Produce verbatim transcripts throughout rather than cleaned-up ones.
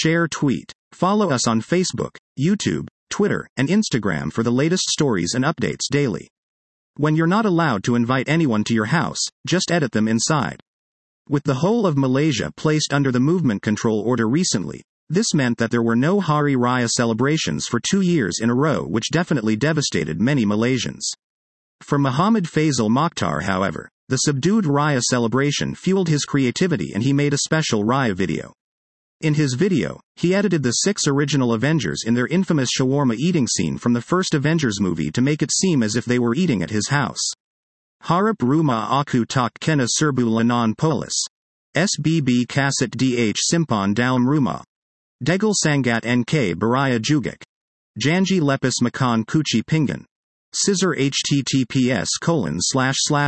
share, tweet. Follow us on Facebook, YouTube, Twitter, and Instagram for the latest stories and updates daily. When you're not allowed to invite anyone to your house, just edit them inside. With the whole of Malaysia placed under the movement control order recently, this meant that there were no Hari Raya celebrations for two years in a row, which definitely devastated many Malaysians. For Muhammad Faisal Mokhtar, however, the subdued Raya celebration fueled his creativity and he made a special Raya video. In his video, he edited the six original Avengers in their infamous shawarma eating scene from the first Avengers movie to make it seem as if they were eating at his house. Harap rumah aku tak kena serbu lanan polis. S B B kaset dh simpan dalam rumah. Degil sangat nk beraya jugak. Janji lepis makan kuchi pinggan. Scissor https colon slash slash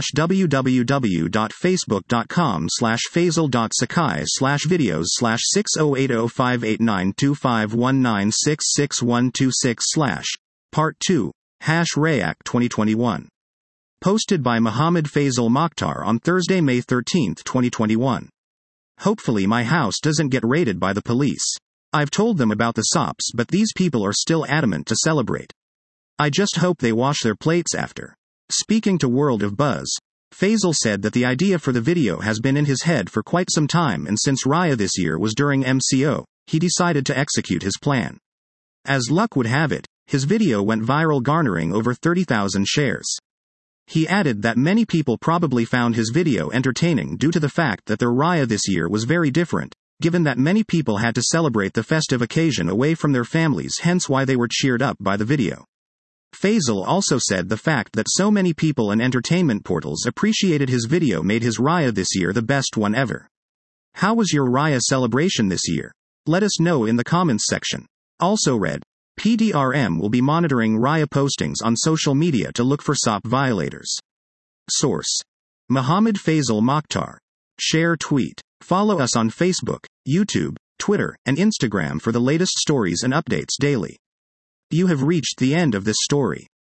www.facebook.com slash faisal.sakai slash videos slash six oh eight oh five eight nine two five one nine six six one two six slash part two hash Rayak twenty twenty-one. Posted by Muhammad Faisal Mokhtar on Thursday, May thirteenth, twenty twenty-one. Hopefully my house doesn't get raided by the police. I've told them about the sops, but these people are still adamant to celebrate. I just hope they wash their plates after. Speaking to World of Buzz, Faisal said that the idea for the video has been in his head for quite some time, and since Raya this year was during M C O, he decided to execute his plan. As luck would have it, his video went viral, garnering over thirty thousand shares. He added that many people probably found his video entertaining due to the fact that their Raya this year was very different, given that many people had to celebrate the festive occasion away from their families, hence why they were cheered up by the video. Faisal also said the fact that so many people and entertainment portals appreciated his video made his Raya this year the best one ever. How was your Raya celebration this year? Let us know in the comments section. Also read, P D R M will be monitoring Raya postings on social media to look for S O P violators. Source: Muhammad Faisal Mokhtar. Share, tweet. Follow us on Facebook, YouTube, Twitter, and Instagram for the latest stories and updates daily. You have reached the end of this story.